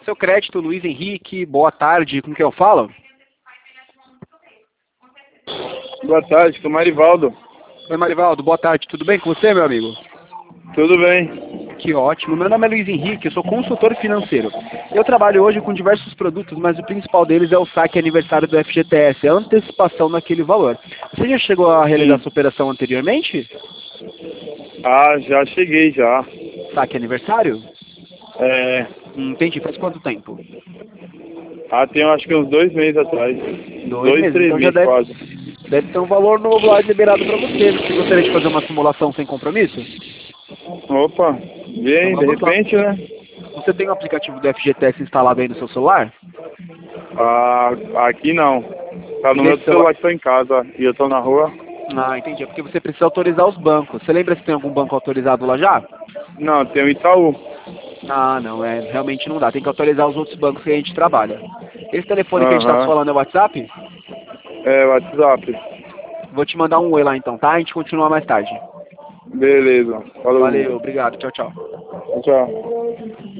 Seu crédito, Luiz Henrique, boa tarde, com quem eu falo? Boa tarde, sou Marivaldo. Oi, Marivaldo, boa tarde, tudo bem com você, meu amigo? Tudo bem? Que ótimo, meu nome é Luiz Henrique, eu sou consultor financeiro. Eu trabalho hoje com diversos produtos, mas o principal deles é o saque aniversário do FGTS, a antecipação naquele valor. Você já chegou a realizar essa operação anteriormente? Ah, já cheguei já. Saque aniversário? É, Entendi, faz quanto tempo? tem acho que uns 2 meses atrás. 2 meses, 3 então já meses quase. deve ter um valor novo lá liberado para você. Você gostaria de fazer uma simulação sem compromisso? Opa, Então bem, de vamos lá. repente, né? Você tem o aplicativo do FGTS instalado aí no seu celular? Ah, aqui não. Tá no E meu nesse celular? celular que tô em casa e eu tô na rua. Ah, entendi. É porque você precisa autorizar os bancos. Você lembra se tem algum banco autorizado lá já? Não, tem o Itaú. Ah, não, realmente não dá. Tem que autorizar os outros bancos que a gente trabalha. Esse telefone que a gente está Aham. falando é o WhatsApp? É, WhatsApp. Vou te mandar um oi lá então, tá? A gente continua mais tarde. Beleza. Falou. Valeu, obrigado. Tchau, tchau. Tchau.